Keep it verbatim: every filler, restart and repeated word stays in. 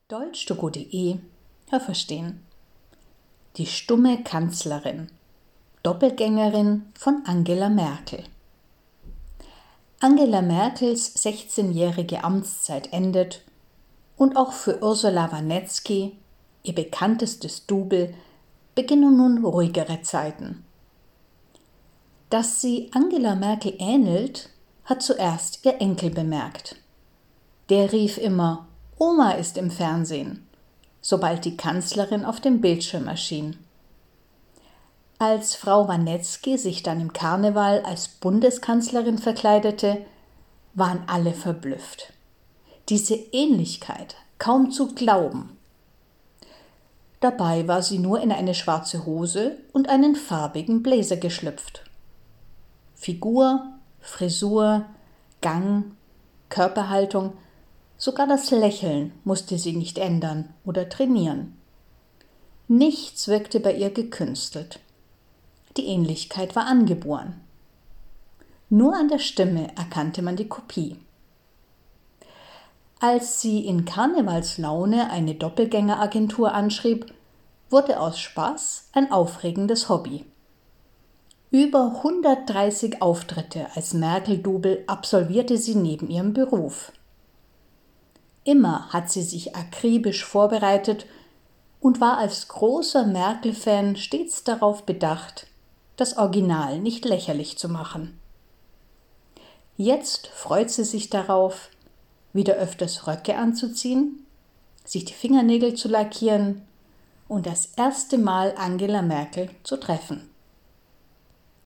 Deutschtogo.de Hörverstehen. Die stumme Kanzlerin. Doppelgängerin von Angela Merkel. Angela Merkels sechzehnjährige Amtszeit endet und auch für Ursula Warnetzky, ihr bekanntestes Double, beginnen nun ruhigere Zeiten. Dass sie Angela Merkel ähnelt, hat zuerst ihr Enkel bemerkt. Der rief immer: Oma ist im Fernsehen, sobald die Kanzlerin auf dem Bildschirm erschien. Als Frau Warnetzky sich dann im Karneval als Bundeskanzlerin verkleidete, waren alle verblüfft. Diese Ähnlichkeit kaum zu glauben. Dabei war sie nur in eine schwarze Hose und einen farbigen Blazer geschlüpft. Figur, Frisur, Gang, Körperhaltung, sogar das Lächeln musste sie nicht ändern oder trainieren. Nichts wirkte bei ihr gekünstelt. Die Ähnlichkeit war angeboren. Nur an der Stimme erkannte man die Kopie. Als sie in Karnevalslaune eine Doppelgängeragentur anschrieb, wurde aus Spaß ein aufregendes Hobby. Über hundertdreißig Auftritte als Merkel-Double absolvierte sie neben ihrem Beruf. Immer hat sie sich akribisch vorbereitet und war als großer Merkel-Fan stets darauf bedacht, das Original nicht lächerlich zu machen. Jetzt freut sie sich darauf, wieder öfters Röcke anzuziehen, sich die Fingernägel zu lackieren und das erste Mal Angela Merkel zu treffen.